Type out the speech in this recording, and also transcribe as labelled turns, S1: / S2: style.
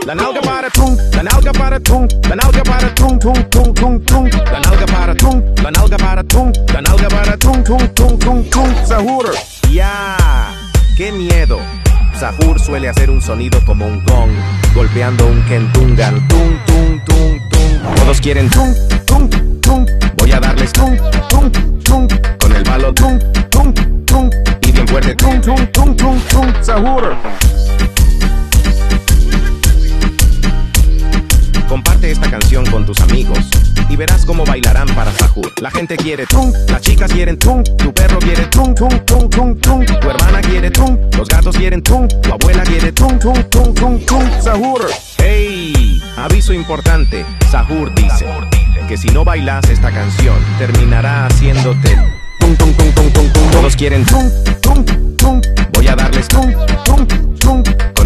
S1: La nalga para tum, la nalga para tum, la nalga para tum, tum, tum, tum, tum. La nalga para tum, la nalga para tum, la nalga para tum, tum, tum, tum, tum. Sahur. Ya, qué miedo. Sahur suele hacer un sonido como un gong, golpeando un kentungan. Tum, tum, tum, tum. Todos quieren tum, tum, tum. Voy a darles tum, tum, tum. Con el palo tum, tum, tum. Y bien fuerte tum, tum, tum, tum, tum. Sahur. Comparte esta canción con tus amigos y verás cómo bailarán para Sahur. La gente quiere tum, las chicas quieren tum, tu perro quiere tum, tum, tum, tum, tum. Tu hermana quiere tum, los gatos quieren tum, tu abuela quiere tum, tum, tum, tum, tum. Sahur. Hey, aviso importante. Sahur dice que si no bailas esta canción terminará haciéndote tum, tum, tum, tum, tum, tum. Todos quieren tum, tum, tum. Voy a darles tum, tum, tum.